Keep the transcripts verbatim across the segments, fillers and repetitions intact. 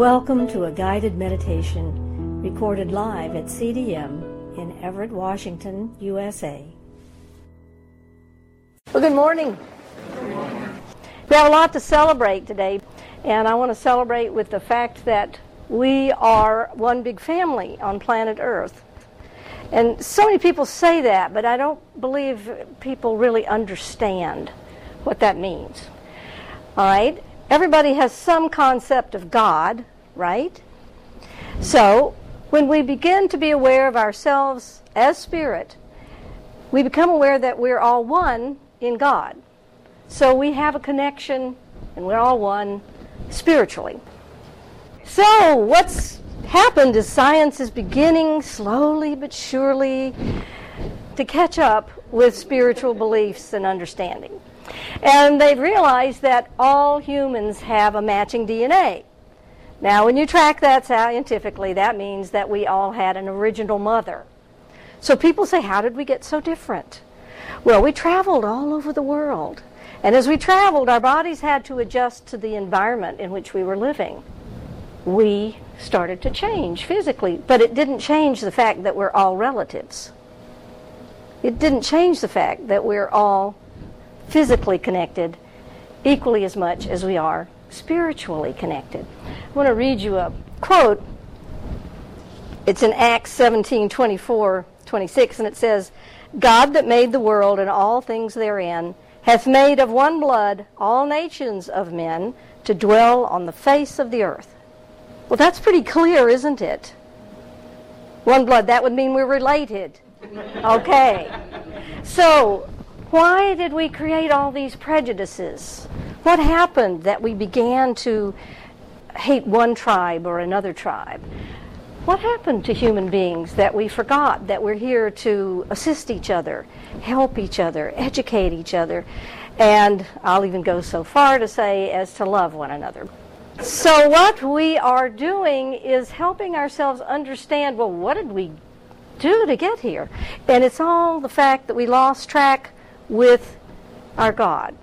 Welcome to a guided meditation recorded live at C D M in Everett, Washington, U S A. Well, good morning. We have a lot to celebrate today, and I want to celebrate with the fact that we are one big family on planet Earth. And so many people say that, but I don't believe people really understand what that means. All right? Everybody has some concept of God, right? So, when we begin to be aware of ourselves as spirit, we become aware that we're all one in God. So we have a connection, and we're all one spiritually. So, what's happened is science is beginning slowly but surely to catch up with spiritual beliefs and understanding. And they've realized that all humans have a matching D N A. Now, when you track that scientifically, that means that we all had an original mother. So people say, how did we get so different? Well, we traveled all over the world. And as we traveled, our bodies had to adjust to the environment in which we were living. We started to change physically, but it didn't change the fact that we're all relatives. It didn't change the fact that we're all physically connected equally as much as we are spiritually connected. I want to read you a quote. It's in Acts seventeen, twenty-four, twenty-six, and it says, God that made the world and all things therein hath made of one blood all nations of men to dwell on the face of the earth. Well, that's pretty clear, isn't it? One blood, that would mean we're related. Okay. So, why did we create all these prejudices? What happened that we began to hate one tribe or another tribe? What happened to human beings that we forgot that we're here to assist each other, help each other, educate each other, and I'll even go so far to say as to love one another? So what we are doing is helping ourselves understand, well, what did we do to get here? And it's all the fact that we lost track with our God.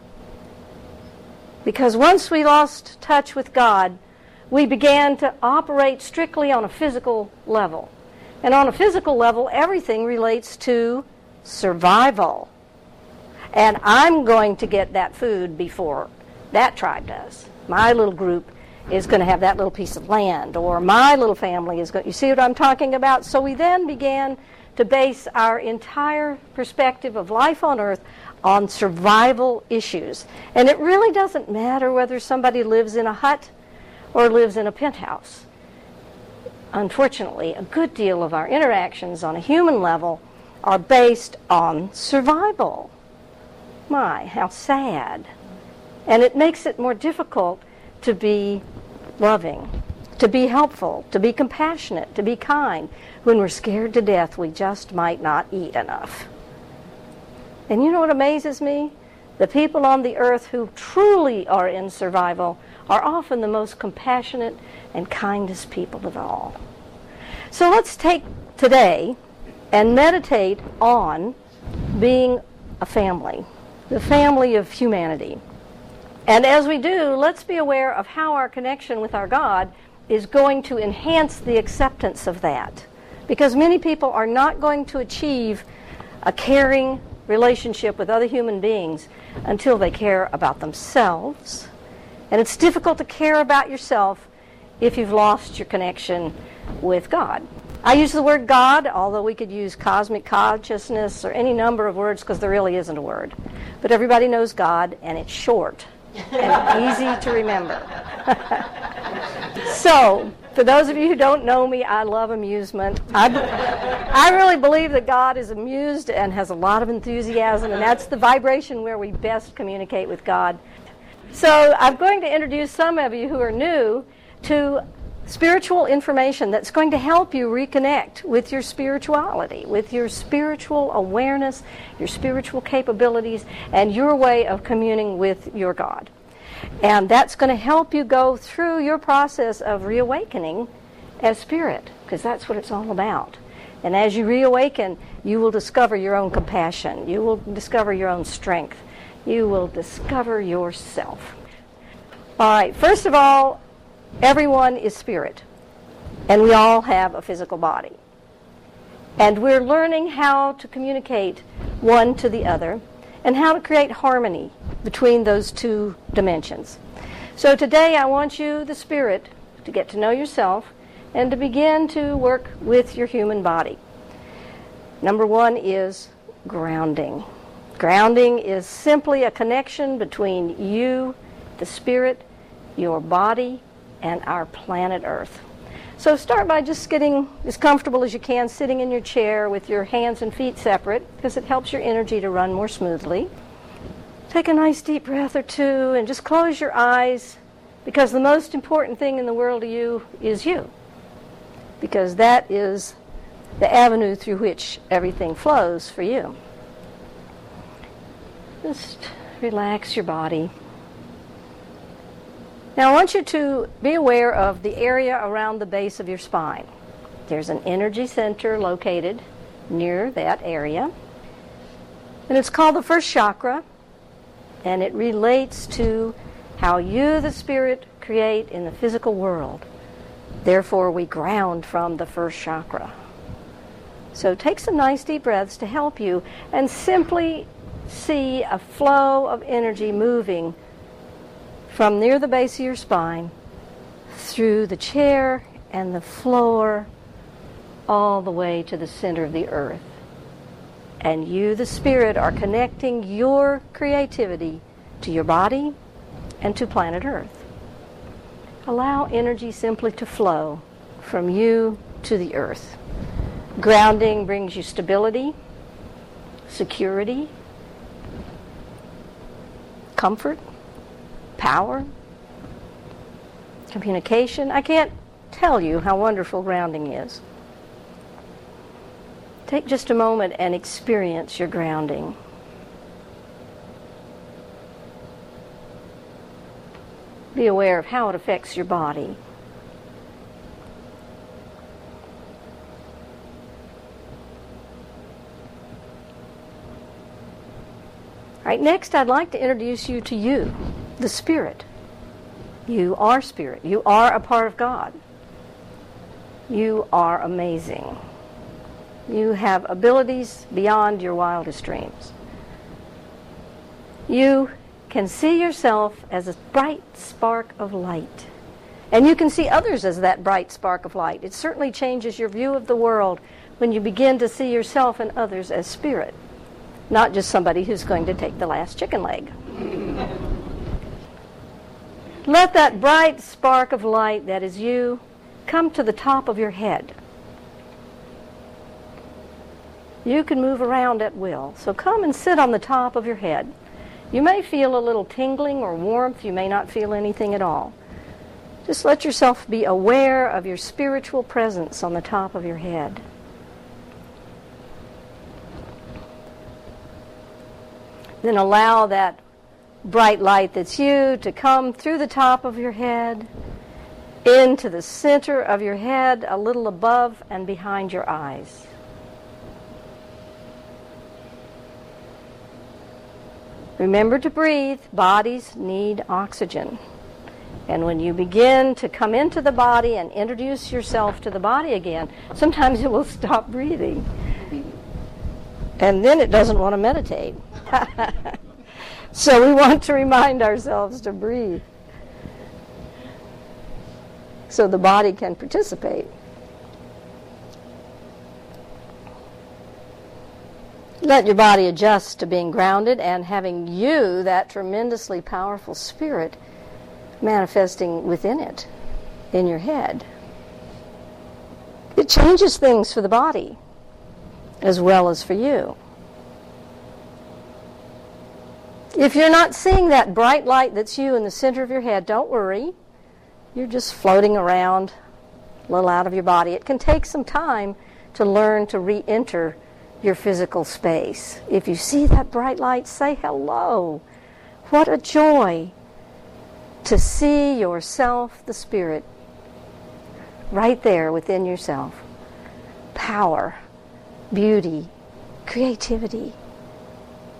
Because once we lost touch with God, we began to operate strictly on a physical level. And on a physical level, everything relates to survival. And I'm going to get that food before that tribe does. My little group is going to have that little piece of land, or my little family is going, you see what I'm talking about? So we then began to base our entire perspective of life on earth on survival issues. And it really doesn't matter whether somebody lives in a hut or lives in a penthouse. Unfortunately, a good deal of our interactions on a human level are based on survival. My, how sad. And it makes it more difficult to be loving, to be helpful, to be compassionate, to be kind. When we're scared to death, we just might not eat enough. And you know what amazes me? The people on the earth who truly are in survival are often the most compassionate and kindest people of all. So let's take today and meditate on being a family, the family of humanity. And as we do, let's be aware of how our connection with our God is going to enhance the acceptance of that. Because many people are not going to achieve a caring relationship with other human beings until they care about themselves. And it's difficult to care about yourself if you've lost your connection with God. I use the word God, although we could use cosmic consciousness or any number of words because there really isn't a word. But everybody knows God, and it's short and easy to remember. So, for those of you who don't know me, I love amusement. I, I really believe that God is amused and has a lot of enthusiasm, and that's the vibration where we best communicate with God. So I'm going to introduce some of you who are new to spiritual information that's going to help you reconnect with your spirituality, with your spiritual awareness, your spiritual capabilities, and your way of communing with your God. And that's going to help you go through your process of reawakening as spirit, because that's what it's all about. And as you reawaken, you will discover your own compassion. You will discover your own strength. You will discover yourself. All right, first of all, everyone is spirit, and we all have a physical body. And we're learning how to communicate one to the other and how to create harmony between those two dimensions. So today I want you, the spirit, to get to know yourself and to begin to work with your human body. Number one is grounding. Grounding is simply a connection between you, the spirit, your body, and our planet Earth. So start by just getting as comfortable as you can, sitting in your chair with your hands and feet separate, because it helps your energy to run more smoothly. Take a nice deep breath or two and just close your eyes, because the most important thing in the world to you is you, because that is the avenue through which everything flows for you. Just relax your body. Now I want you to be aware of the area around the base of your spine. There's an energy center located near that area, and it's called the first chakra, and it relates to how you, the spirit, create in the physical world. Therefore, we ground from the first chakra. So take some nice deep breaths to help you, and simply see a flow of energy moving from near the base of your spine, through the chair and the floor, all the way to the center of the earth. And you, the spirit, are connecting your creativity to your body and to planet Earth. Allow energy simply to flow from you to the earth. Grounding brings you stability, security, comfort, power, communication. I can't tell you how wonderful grounding is. Take just a moment and experience your grounding. Be aware of how it affects your body. All right, next I'd like to introduce you to you, the spirit. You are spirit. You are a part of God. You are amazing. You have abilities beyond your wildest dreams. You can see yourself as a bright spark of light. And you can see others as that bright spark of light. It certainly changes your view of the world when you begin to see yourself and others as spirit, not just somebody who's going to take the last chicken leg. Let that bright spark of light that is you come to the top of your head. You can move around at will, so come and sit on the top of your head. You may feel a little tingling or warmth. You may not feel anything at all. Just let yourself be aware of your spiritual presence on the top of your head. Then allow that bright light that's you to come through the top of your head, into the center of your head, a little above and behind your eyes. Remember to breathe. Bodies need oxygen. And when you begin to come into the body and introduce yourself to the body again, sometimes it will stop breathing. And then it doesn't want to meditate. So we want to remind ourselves to breathe so the body can participate. Let your body adjust to being grounded and having you, that tremendously powerful spirit, manifesting within it, in your head. It changes things for the body as well as for you. If you're not seeing that bright light that's you in the center of your head, don't worry. You're just floating around a little out of your body. It can take some time to learn to re-enter your physical space. If you see that bright light, say hello. What a joy to see yourself, the spirit, right there within yourself. Power, beauty, creativity.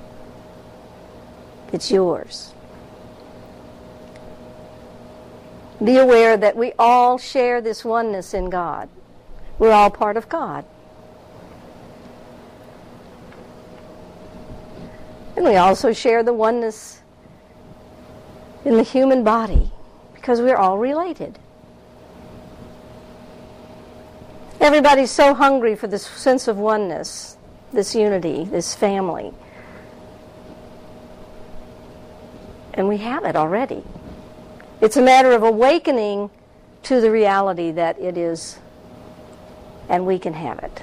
It's yours. Be aware that we all share this oneness in God. We're all part of God. And we also share the oneness in the human body because we're all related. Everybody's so hungry for this sense of oneness, this unity, this family. And we have it already. It's a matter of awakening to the reality that it is, and we can have it.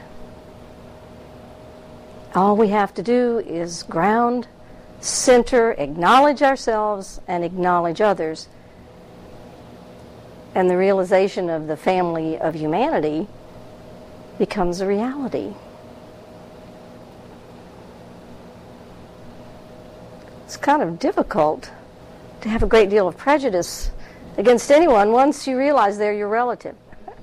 All we have to do is ground, center, acknowledge ourselves, and acknowledge others. And the realization of the family of humanity becomes a reality. It's kind of difficult to have a great deal of prejudice against anyone once you realize they're your relative.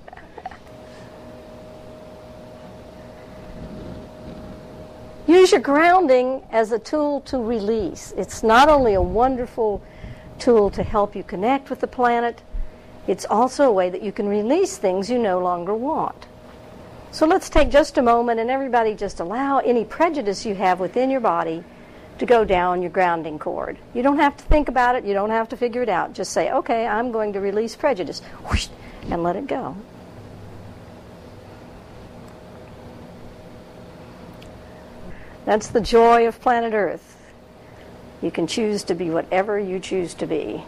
Use your grounding as a tool to release. It's not only a wonderful tool to help you connect with the planet, it's also a way that you can release things you no longer want. So let's take just a moment and everybody just allow any prejudice you have within your body to go down your grounding cord. You don't have to think about it. You don't have to figure it out. Just say, okay, I'm going to release prejudice, whoosh, and let it go. That's the joy of planet Earth. You can choose to be whatever you choose to be.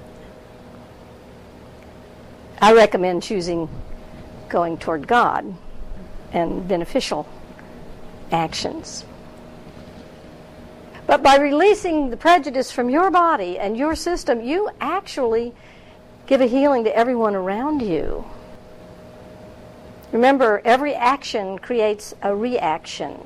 I recommend choosing going toward God and beneficial actions. But by releasing the prejudice from your body and your system, you actually give a healing to everyone around you. Remember, every action creates a reaction.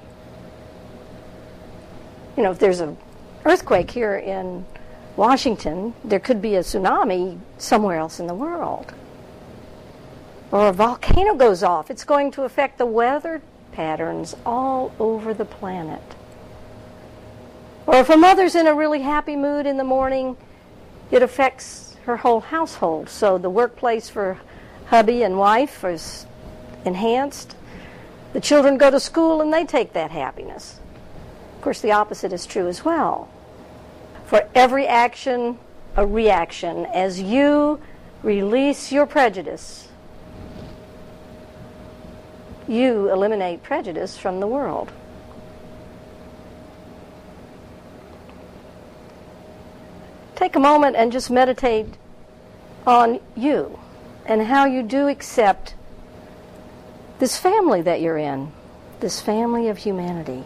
You know, if there's an earthquake here in Washington, there could be a tsunami somewhere else in the world. Or a volcano goes off. It's going to affect the weather patterns all over the planet. Or if a mother's in a really happy mood in the morning, it affects her whole household. So the workplace for hubby and wife is enhanced. The children go to school and they take that happiness. Of course, the opposite is true as well. For every action, a reaction. As you release your prejudice, you eliminate prejudice from the world. Take a moment and just meditate on you and how you do accept this family that you're in, this family of humanity.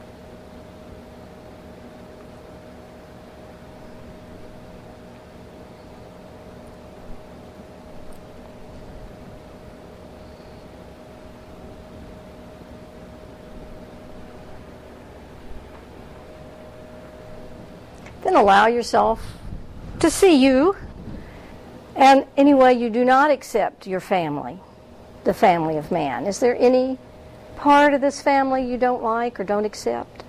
Then allow yourself to see you, and any way you do not accept your family, the family of man. Is there any part of this family you don't like or don't accept?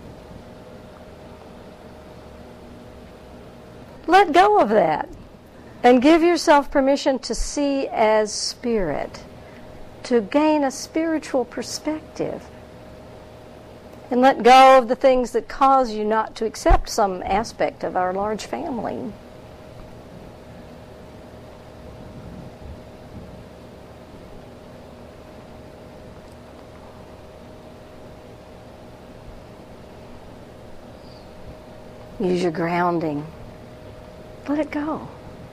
Let go of that and give yourself permission to see as spirit, to gain a spiritual perspective. And let go of the things that cause you not to accept some aspect of our large family. Use your grounding. Let it go.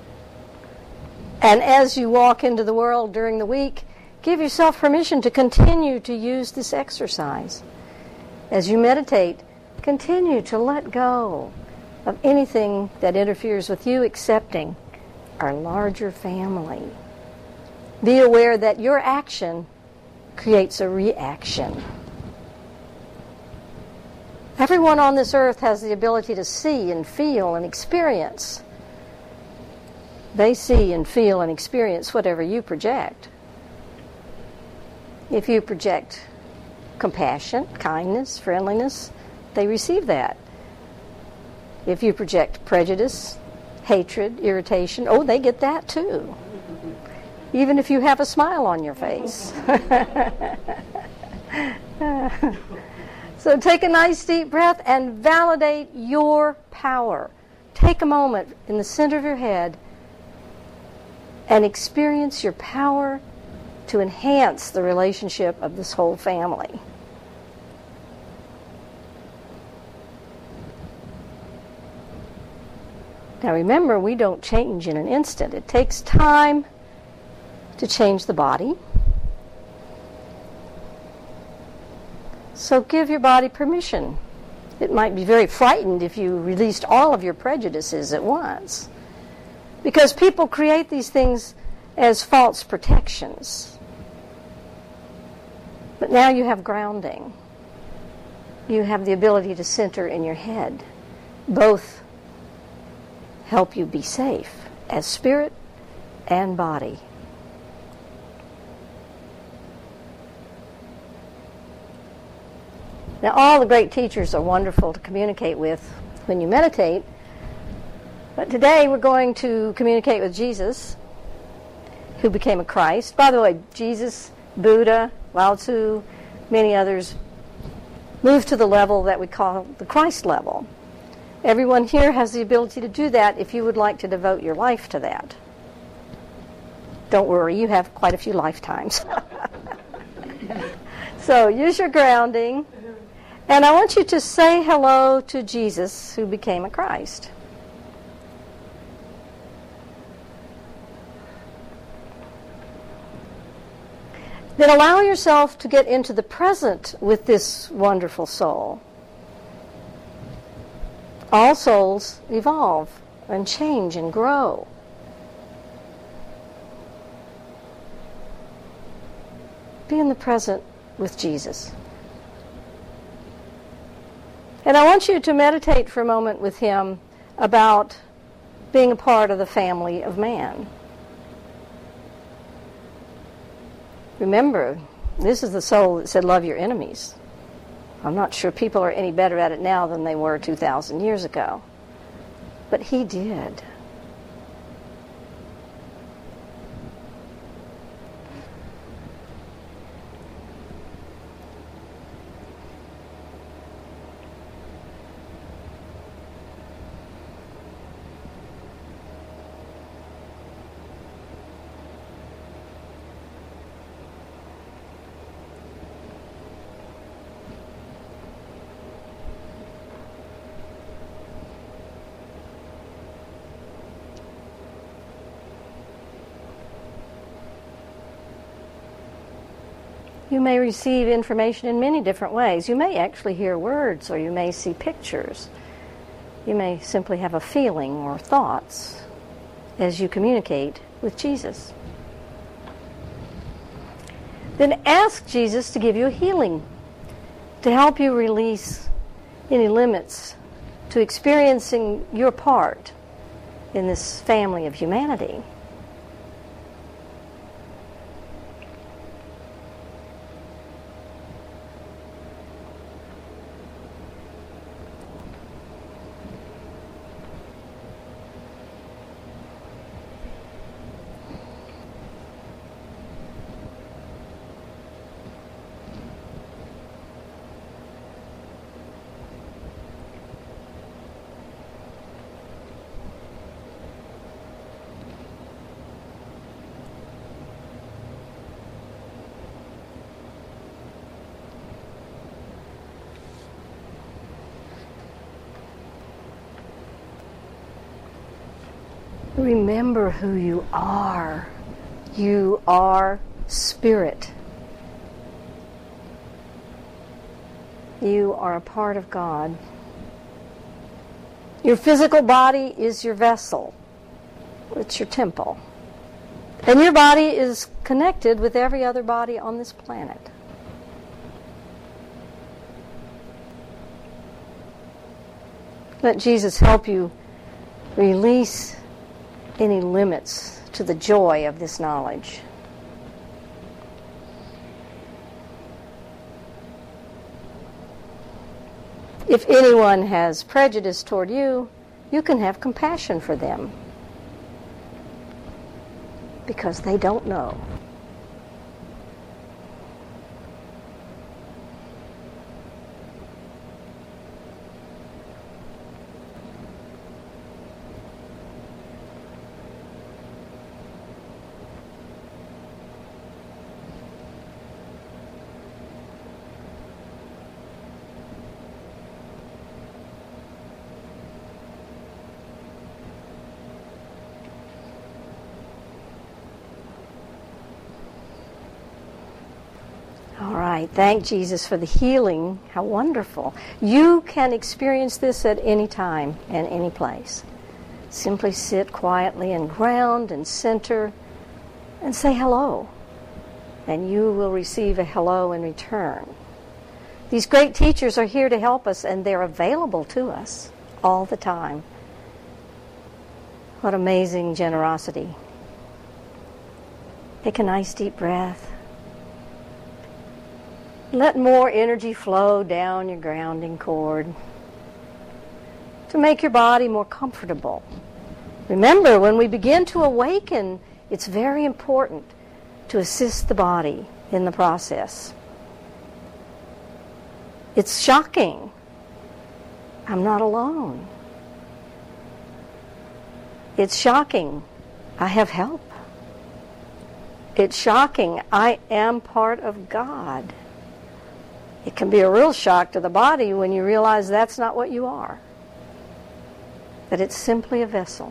And as you walk into the world during the week, give yourself permission to continue to use this exercise. As you meditate, continue to let go of anything that interferes with you accepting our larger family. Be aware that your action creates a reaction. Everyone on this earth has the ability to see and feel and experience. They see and feel and experience whatever you project. If you project compassion, kindness, friendliness, they receive that. If you project prejudice, hatred, irritation. Oh, they get that too. Even if you have a smile on your face. So take a nice deep breath and validate your power. Take a moment in the center of your head and experience your power to enhance the relationship of this whole family. Now remember, we don't change in an instant. It takes time to change the body. So give your body permission. It might be very frightened if you released all of your prejudices at once, because people create these things as false protections. But now you have grounding. You have the ability to center in your head. Both help you be safe as spirit and body. Now, all the great teachers are wonderful to communicate with when you meditate, but today we're going to communicate with Jesus, who became a Christ. By the way, Jesus, Buddha, Lao Tzu, many others moved to the level that we call the Christ level. Everyone here has the ability to do that if you would like to devote your life to that. Don't worry, you have quite a few lifetimes. So use your grounding. And I want you to say hello to Jesus, who became a Christ. Then allow yourself to get into the present with this wonderful soul. All souls evolve and change and grow. Be in the present with Jesus. And I want you to meditate for a moment with him about being a part of the family of man. Remember, this is the soul that said, love your enemies. I'm not sure people are any better at it now than they were two thousand years ago. But he did. You may receive information in many different ways. You may actually hear words, or you may see pictures. You may simply have a feeling or thoughts as you communicate with Jesus. Then ask Jesus to give you a healing, to help you release any limits to experiencing your part in this family of humanity. Remember who you are. You are spirit. You are a part of God. Your physical body is your vessel. It's your temple. And your body is connected with every other body on this planet. Let Jesus help you release any limits to the joy of this knowledge. If anyone has prejudice toward you, you can have compassion for them. because they don't know. All right, thank Jesus for the healing. How wonderful. You can experience this at any time and any place. Simply sit quietly and ground and center and say hello. And you will receive a hello in return. These great teachers are here to help us, and they're available to us all the time. What amazing generosity. Take a nice deep breath. Let more energy flow down your grounding cord to make your body more comfortable. Remember, when we begin to awaken, it's very important to assist the body in the process. It's shocking. I'm not alone. It's shocking. I have help. It's shocking. I am part of God. It can be a real shock to the body when you realize that's not what you are. That it's simply a vessel.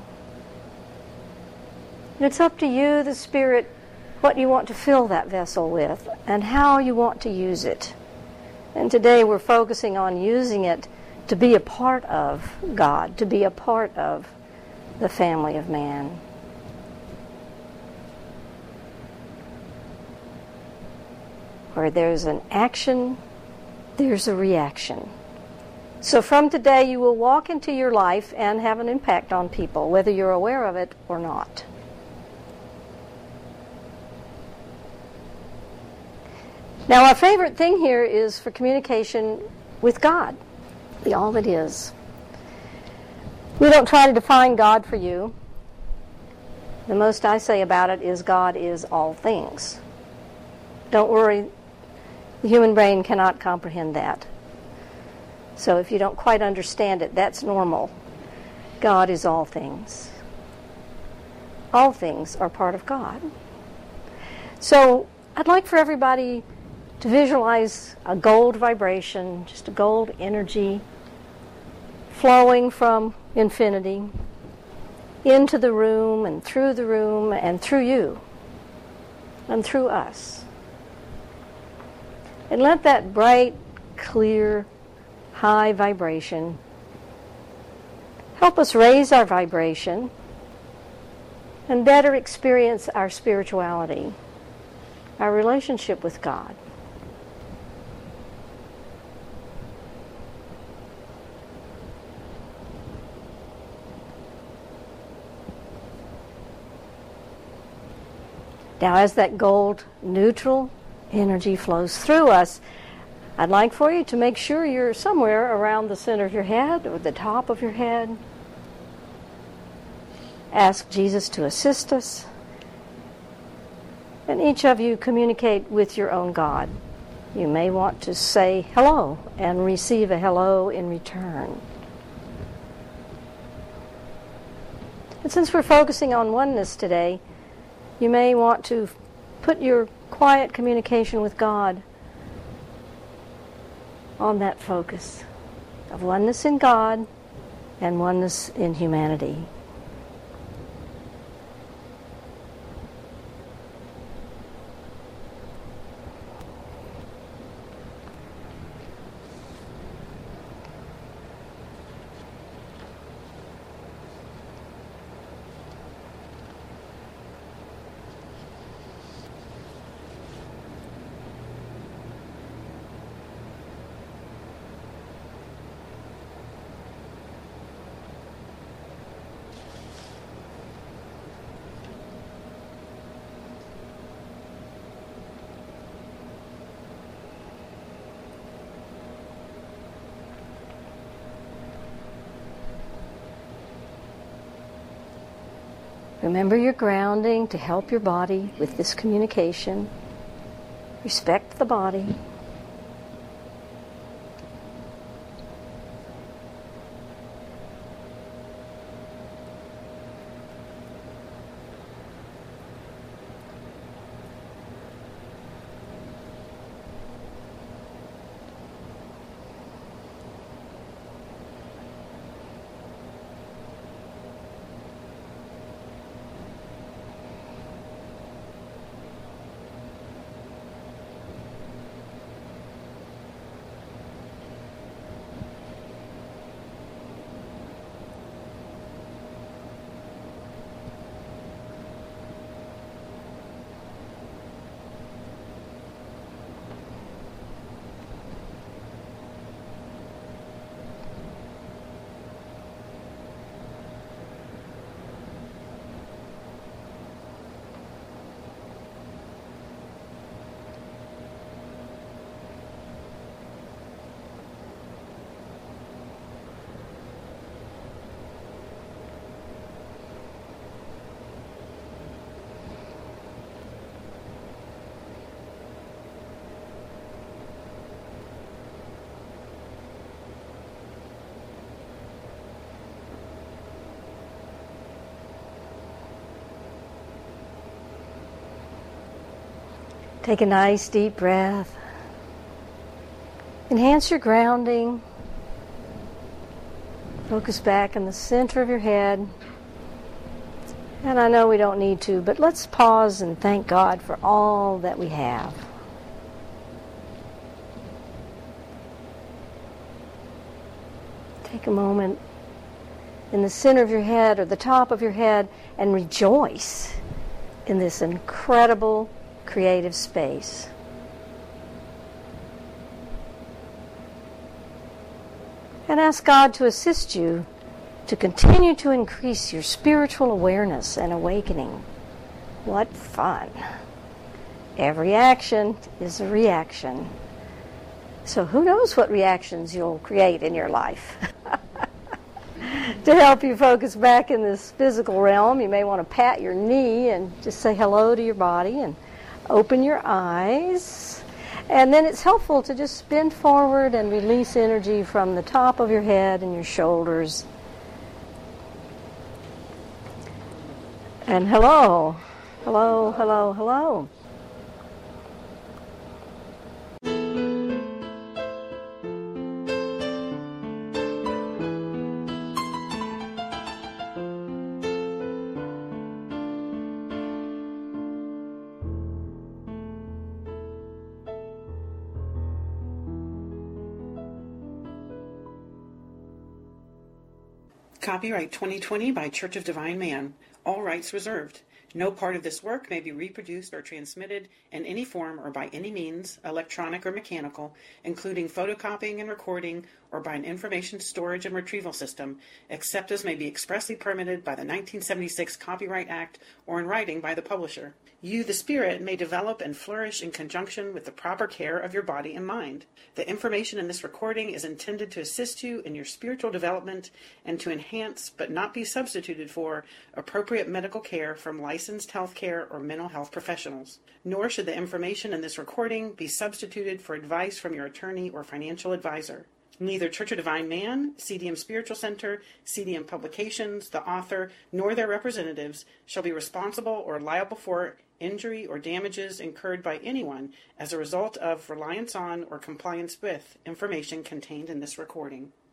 And it's up to you, the Spirit, what you want to fill that vessel with and how you want to use it. And today we're focusing on using it to be a part of God, to be a part of the family of man. Where there's an action, there's a reaction. So from today, you will walk into your life and have an impact on people, whether you're aware of it or not. Now, our favorite thing here is for communication with God, the all that is. We don't try to define God for you. The most I say about it is God is all things. Don't worry. The human brain cannot comprehend that. So if you don't quite understand it, that's normal. God is all things. All things are part of God. So I'd like for everybody to visualize a gold vibration, just a gold energy flowing from infinity into the room and through the room and through you and through us. And let that bright, clear, high vibration help us raise our vibration and better experience our spirituality, our relationship with God. Now, as that gold neutral energy flows through us, I'd like for you to make sure you're somewhere around the center of your head or the top of your head. Ask Jesus to assist us. And each of you communicate with your own God. You may want to say hello and receive a hello in return. And since we're focusing on oneness today, you may want to put your quiet communication with God on that focus of oneness in God and oneness in humanity. Remember your grounding to help your body with this communication. Respect the body. Take a nice deep breath. Enhance your grounding. Focus back in the center of your head. And I know we don't need to, but let's pause and thank God for all that we have. Take a moment in the center of your head or the top of your head and rejoice in this incredible creative space. And ask God to assist you to continue to increase your spiritual awareness and awakening. What fun! Every action is a reaction. So who knows what reactions you'll create in your life? To help you focus back in this physical realm, you may want to pat your knee and just say hello to your body and open your eyes. And then it's helpful to just bend forward and release energy from the top of your head and your shoulders. And hello, hello, hello, hello. Copyright twenty twenty by Church of Divine Man. All rights reserved. No part of this work may be reproduced or transmitted in any form or by any means, electronic or mechanical, including photocopying and recording, or by an information storage and retrieval system, except as may be expressly permitted by the nineteen seventy-six Copyright Act or in writing by the publisher. You, the spirit, may develop and flourish in conjunction with the proper care of your body and mind. The information in this recording is intended to assist you in your spiritual development and to enhance, but not be substituted for, appropriate medical care from licensed healthcare or mental health professionals. Nor should the information in this recording be substituted for advice from your attorney or financial advisor. Neither Church of Divine Man, C D M Spiritual Center, C D M Publications, the author, nor their representatives shall be responsible or liable for injury or damages incurred by anyone as a result of reliance on or compliance with information contained in this recording.